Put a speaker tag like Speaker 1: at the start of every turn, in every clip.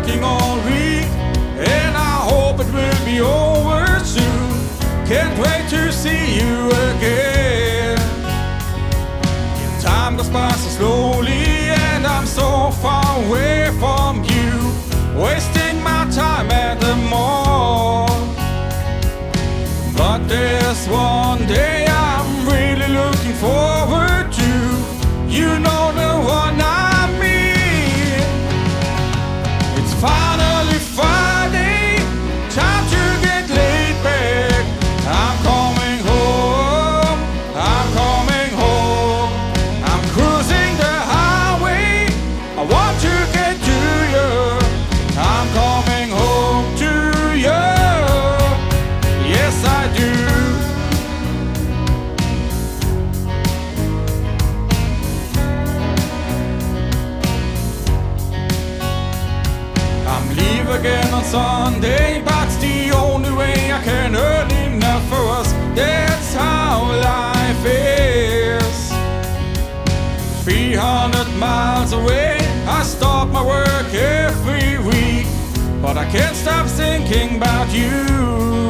Speaker 1: working all week, and I hope it will be over soon. Can't wait to see you again. Time goes by so slowly, and I'm so far away from you, wasting my time at the mall. But there's one day I'm really looking forward to. You know, the one I mean. It's finally Friday, time to get laid back. I'm coming home, I'm coming home. I'm cruising the highway, I want to get to you. I'm coming home to you, yes I do. I'm leave again on Sunday, but it's the only way I can earn enough for us. That's how life is. 300 miles away, I stop my work every week, but I can't stop thinking about you.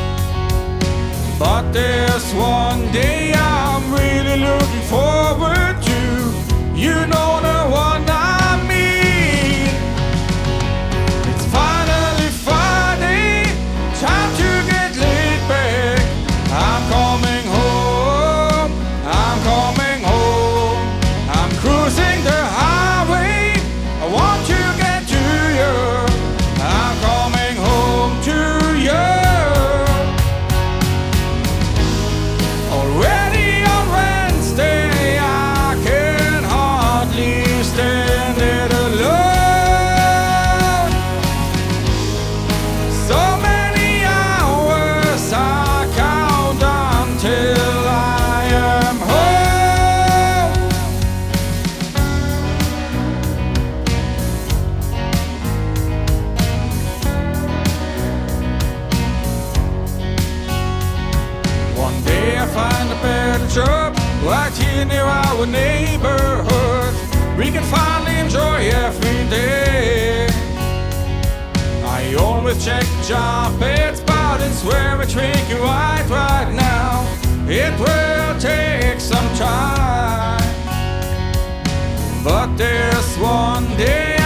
Speaker 1: But there's one day I'm really looking forward to. You know, the one I mean. It's finally Friday, time to get laid back. I'm coming home, I'm coming home. I'm cruising the highway, I want to get to you. I'm coming home to you. Already on Wednesday, I can hardly stand it alone. So many hours I count until I am home. One day I find a better job right here near our neighborhood. We can finally enjoy every day. I always check job ads, but it's very tricky right now. It will take some time, but there's one day